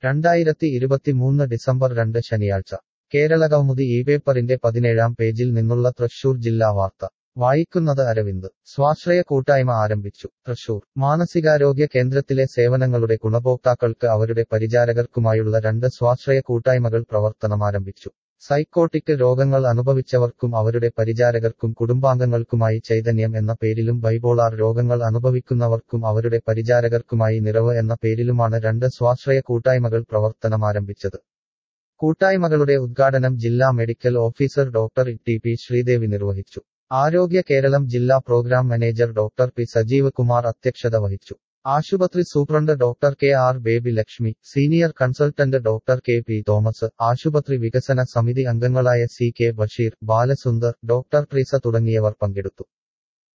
2023 December 2 ശനിയാഴ്ച കേരളകൗമുദി ഈ പേപ്പറിന്റെ 17-ാം പേജിൽ നിന്നുള്ള തൃശൂർ ജില്ലാ വാർത്ത വായിക്കുന്നത് അരവിന്ദ് സ്വാശ്രയ കൂട്ടായ്മ ആരംഭിച്ചു തൃശൂർ മാനസികാരോഗ്യ കേന്ദ്രത്തിലെ സേവനങ്ങളുടെ ഗുണഭോക്താക്കൾക്ക് അവരുടെ പരിചാരകർക്കുമായുള്ള 2 സ്വാശ്രയ കൂട്ടായ്മകൾ പ്രവർത്തനമാരംഭിച്ചു സൈക്കോട്ടിക് രോഗങ്ങൾ അനുഭവിച്ചവർക്കും അവരുടെ പരിചാരകർക്കും കുടുംബാംഗങ്ങൾക്കുമായി ചൈതന്യം എന്ന പേരിലും ബൈപോളാർ രോഗങ്ങൾ അനുഭവിക്കുന്നവർക്കും അവരുടെ പരിചാരകർക്കുമായി നിറവ് എന്ന പേരിലുമാണ് 2 സ്വാശ്രയ കൂട്ടായ്മകൾ പ്രവർത്തനമാരംഭിച്ചത് കൂട്ടായ്മകളുടെ ഉദ്ഘാടനം ജില്ലാ medical officer doctor T P Sreedevi നിർവഹിച്ചു ആരോഗ്യ കേരളം ജില്ലാ program manager doctor P Sajeev Kumar അധ്യക്ഷത വഹിച്ചു ആശുപത്രി superintendent doctor K R Baby Lakshmi senior consultant doctor K P Thomas ആശുപത്രി വികസന സമിതി അംഗങ്ങളായ C K Basheer Balasundar doctor Treesa തുടങ്ങിയവർ പങ്കെടുത്തു